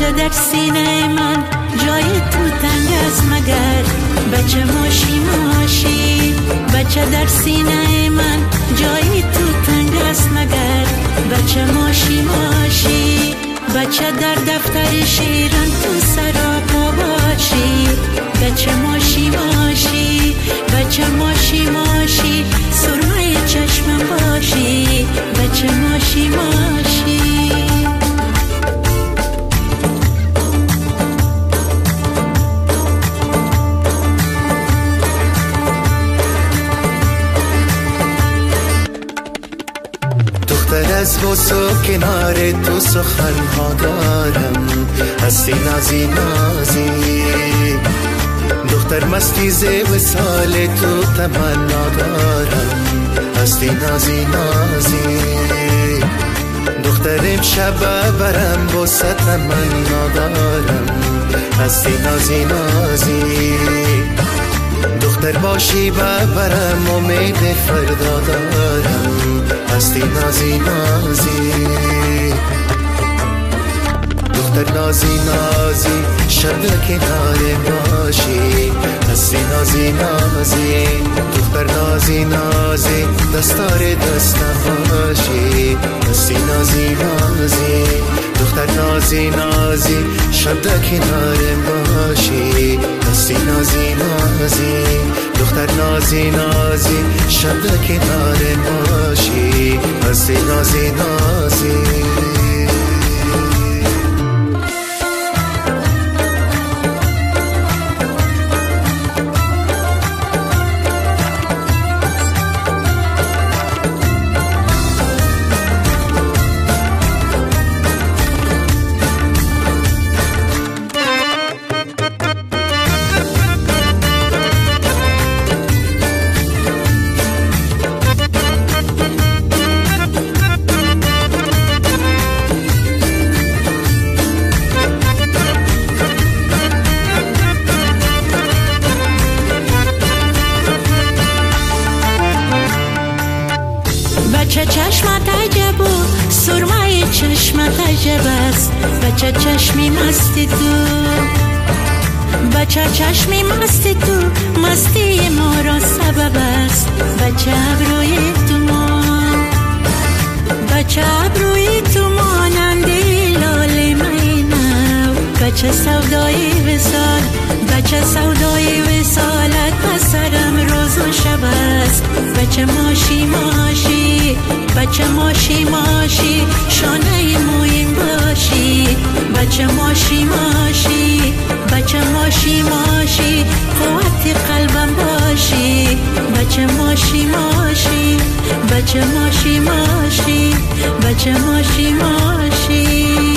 بچه در سینه من جای تو تنگ است مگر بچه ماشی ماشی بچه در سینه من جای تو تنگ است مگر بچه ماشی ماشی بچه در دفتر شیران تو سراپا باشی بچه ماشی ماشی بچه ماشی ماشی سرمه چشمم باشی بچه ماشی ماشی دختر از بوسو کنار تو سخنها دارم هستی نازی نازی دختر مستی ز وصال تو تمنا دارم هستی نازی نازی دختر امشب برم بوسه تمنا دارم هستی نازی نازی دختر باشی برم امید فردا دارم هستی نازی نازی دختر نازی نازی شب کنار باشی هستی نازی نازی دختر نازی نازی دستار دستم باشی هستی نازی نازی دختر نازی نازی شب کنار باشی هستی نازی نازی دختر نازی نازی شب کنار باشی هستی نازی نازی بچه چشمت عجب و سرمه چشمت عجب است بچه چشمی مستی تو بچه چشمی مستی تو مستی ما را سبب است بچه ابروی تو ما بچه ابروی تو مانندی لاله مینو بچه سودای وصال بچه سودای وصالت بسرم روز و شب است بچه ماشی ماشی بچه ماشی ماشی شانه مویم باشی بچه ماشی ماشی بچه ماشی ماشی قوت قلبم باشی بچه ماشی ماشی بچه ماشی ماشی بچه ماشی ماشی